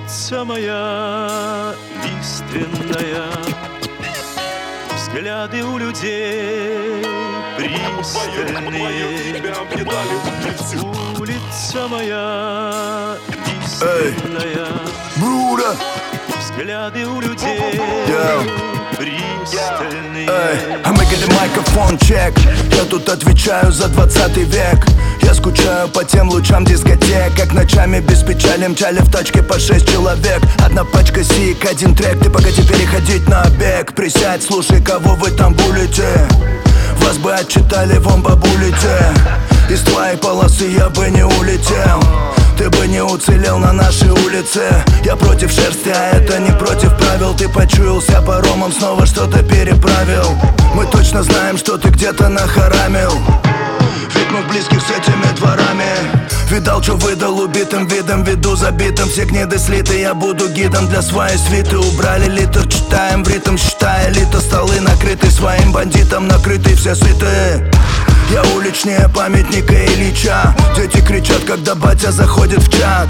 Улица моя лиственная, взгляды у людей пристальные. Улица моя лиственная, взгляды у людей пристальные. А мы get микрофон чек. Я тут отвечаю за 20 век. Я скучаю по тем лучам дискотек, как ночами без печали мчали в тачке по 6 человек. Одна пачка сик, один трек, ты погоди переходить на бег. Присядь, слушай, кого вы там булите. Вас бы отчитали, вон бабулите. Из твоей полосы я бы не улетел. Ты бы не уцелел на нашей улице. Я против шерсти, а это не против правил. Ты почуялся паромом, снова что-то переправил. Мы точно знаем, что ты где-то нахарамил. Ведь мы близких с этими дворами. Видал, что выдал убитым видом, виду забитым. Все гниды слиты, я буду гидом для своей свиты. Убрали литр, читаем в ритм, считая элита. Столы накрыты своим бандитом, накрыты все сытые. Я уличнее памятника Ильича. Дети кричат, когда батя заходит в чат.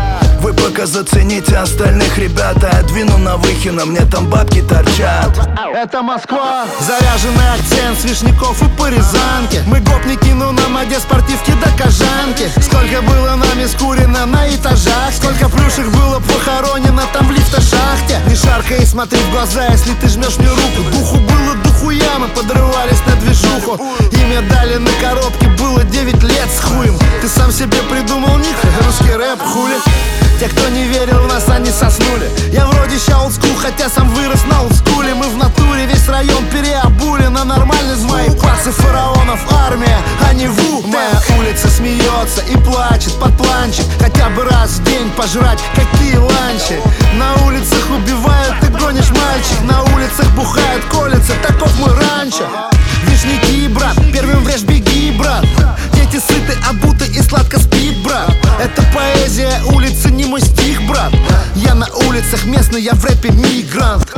Вы пока зацените остальных, ребята. Я двину на Выхино, мне там бабки торчат. Это Москва, заряженный акцент с Вишняков и по Рязанке. Мы гопники, но на моде спортивки до Кожанки. Сколько было нами скурено на этажах, сколько плюшек было похоронено там в лифтошахте. Не шаркай и смотри в глаза, если ты жмешь мне руку. Духу было дохуя, мы подрывались на движуху. Имя дали на коробке, было 9 лет с хуем. Ты сам себе придумал ник, русский рэп, хули. Те, кто не верил в нас, они соснули. Я вроде ща олдскул, хотя сам вырос на олдскуле. Мы в натуре весь район переобули на нормальный звук. Пасы фараонов, армия, а не ВУ. Моя улица смеется и плачет под планчик. Хотя бы раз в день пожрать, какие ланчи. На улицах убивают, ты гонишь мальчик. На улицах бухают, колется, таков мой ранчо. Вишняки, брат, первым врежь, беги, брат. Дети сыты, обуты и сладко спит, брат. Это поэзия улицы, не мой стих, брат. Я на улицах местный, я в рэпе мигрант.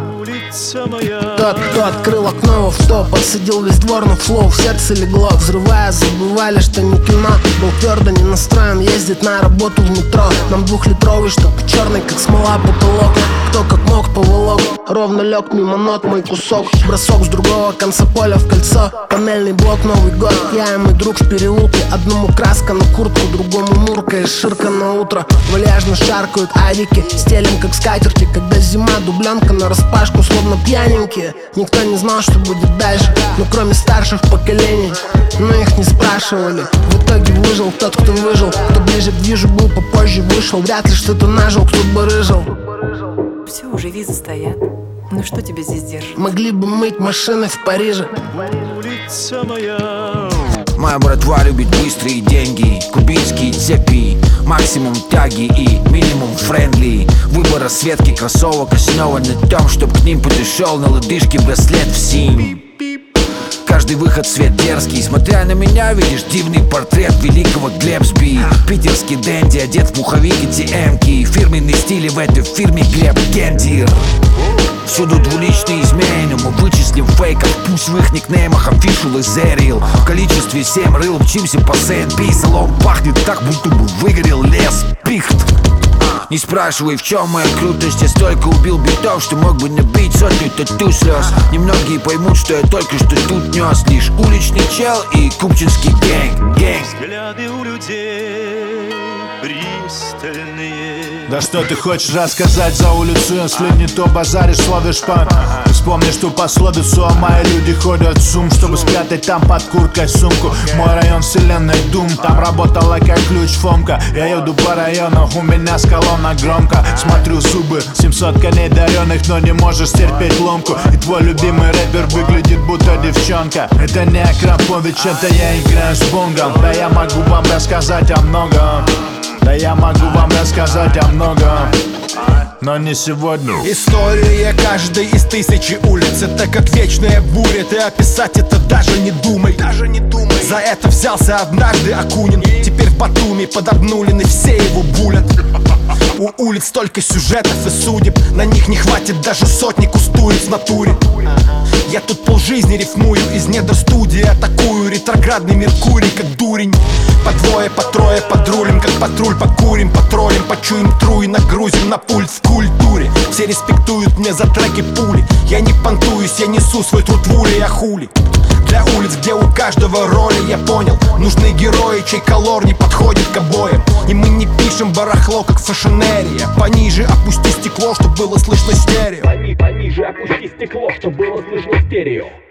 Тот, кто открыл окно в топ, подсадил весь двор на флоу, в сердце легло. Взрывая, забывали, что не кино. Был твердо не настроен ездить на работу в метро. Нам двухлитровый, чтоб черный, как смола, потолок. Кто как мог поволок, ровно лег мимо нот мой кусок. Бросок с другого конца поля в кольцо. Панельный блок, Новый год. Я и мой друг в переулке. Одному краска на куртку, другому мурка и ширка на утро. Вальяжно шаркают авики, стелем как скатерти. Когда зима, дубленка нараспашку, словно пьяненькие. Никто не знал, что будет дальше, ну кроме старших поколений. Но их не спрашивали. В итоге выжил тот, кто выжил. Кто ближе к движу был, попозже вышел. Вряд ли что-то нажил, кто бы рыжил. Все, уже визы стоят. Ну что тебя здесь держит? Могли бы мыть машины в Париже. Улица моя. Моя братва любит быстрые деньги, кубинские цепи, максимум тяги и минимум френдли. Выбор расцветки кроссовок основан на том, чтоб к ним подошел на лодыжке браслет в синь. Каждый выход свет дерзкий. Смотря на меня, видишь дивный портрет великого Глебсби. Питерский дэнди, одет в пуховик и TM-ки. Фирменный стиль, в этой фирме Глеб Гендир. Всюду двуличные змеи, но мы вычислим фейков. Пусть в их никнеймах official и зерил. В количестве 7 рыл мчимся по Сент-Би. Салон пахнет так, будто бы выгорел лес пихт. Не спрашивай, в чем моя крутость. Я столько убил битов, что мог бы набить сотню тату слез. Немногие поймут, что я только что тут нес. Лишь уличный чел и купчинский гэнг. Взгляды у людей пристальные. Да что ты хочешь рассказать за улицу, если не то базаришь, словишь пан? Вспомни, что пословицу, а мои люди ходят в сум, чтобы спрятать там под курткой сумку. Мой район вселенной Дум, там работала как ключ Фомка. Я еду по району, у меня с колонна громко. Смотрю зубы, 700 коней даренных, но не можешь терпеть ломку. И твой любимый рэпер выглядит будто девчонка. Это не Акрапович, это я играю с бонгом. Да я могу вам рассказать о многом. Да я могу вам рассказать о многом, но не сегодня. История каждой из тысячи улиц. Это как вечная буря, ты описать это даже не думай. За это взялся однажды Акунин. Теперь в Батуми под Обнулин и все его булят. У улиц столько сюжетов и судеб, на них не хватит даже сотни кустуриц в натуре. Я тут полжизни рифмую, из недр студии атакую ретроградный Меркурий, как дурень. По двое, по трое подрулим, как патруль покурим, потроллим, по заплачу им тру и нагрузим на пульт в культуре. Все респектуют мне за треки пули. Я не понтуюсь, я несу свой труд в уле, я хули. Для улиц, где у каждого роли, я понял, нужны герои, чей колор не подходит к обоям. И мы не пишем барахло, как фэшенерия. Пониже опусти стекло, чтобы было слышно стерео. Пониже опусти стекло, чтобы было слышно стерео.